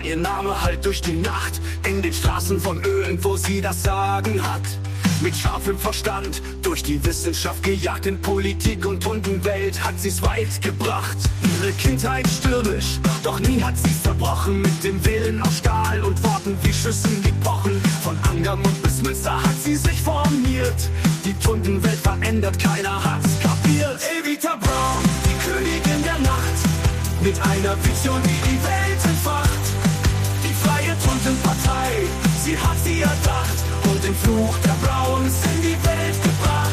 Ihr Name hallt durch die Nacht in den Straßen von Ölen, wo sie das Sagen hat. Mit scharfem Verstand durch die Wissenschaft gejagt, in Politik und Hundenwelt hat sie's weit gebracht. Ihre Kindheit stürmisch, doch nie hat sie's zerbrochen. Mit dem Willen aus Stahl und Worten wie Schüssen, die pochen. Von Angermund bis Münster hat sie sich formiert. Die Tundenwelt verändert, keiner hat's kapiert. Evita Braun, die Königin der Nacht, mit einer Vision, die die Welt entfacht. Die freie Tundenpartei, sie hat sie erdacht und den Fluch der Browns in die Welt gebracht.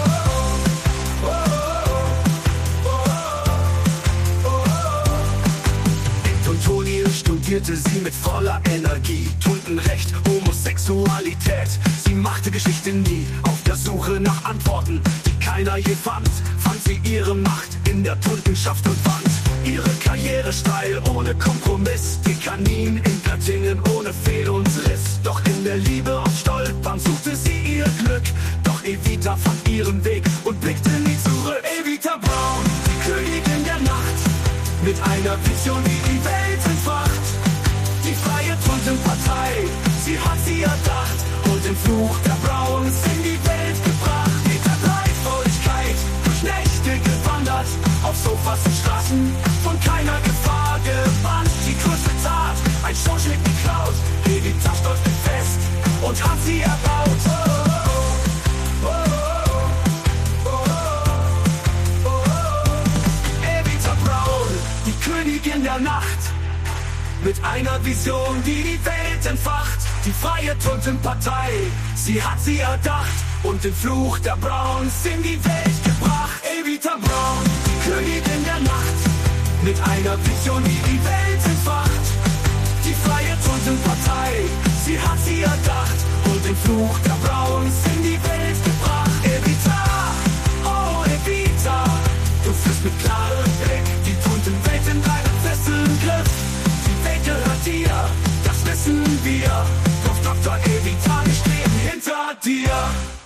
In Tuntonien studierte sie mit voller Energie Tundenrecht, Homosexualität. Sie machte Geschichte nie, auf der Suche nach Antworten, die keiner je fand sie ihre Macht in der Tundenschaft und fand ihre Karriere steil, ohne Kompromiss. Dekanin in Göttingen ohne Fehl und Riss. Doch in der Liebe auf Stolpern suchte sie ihr Glück. Doch Evita fand ihren Weg und blickte nie zurück. Evita Braun, die Königin der Nacht, mit einer Vision, die die Welt entfacht. Die freie Tundenpartei, sie hat sie erdacht und den Fluch der Browns in die Welt gebracht. Mit der Leidvolligkeit durch Nächte gewandert, auf Sofas und Straßen von keiner Gefahr gebannt. Die größte Tat, ein Showschnitt geklaut, Evita stolz mit fest und hat sie erbaut. Evita Braun, die Königin der Nacht, mit einer Vision, die die Welt entfacht. Die freie Tundenpartei, sie hat sie erdacht und den Fluch der Browns in die Welt gebracht. Evita Braun, die Königin der Nacht, mit einer Vision, die die Welt entfacht. Die freie Tundenpartei, sie hat sie erdacht und den Fluch der Browns in die Welt gebracht. Evita, oh Evita, du führst mit klarem Blick die Tundenwelt in deinem festen Griff. Die Welt gehört dir, das wissen wir, doch Dr. Evita, wir stehen hinter dir.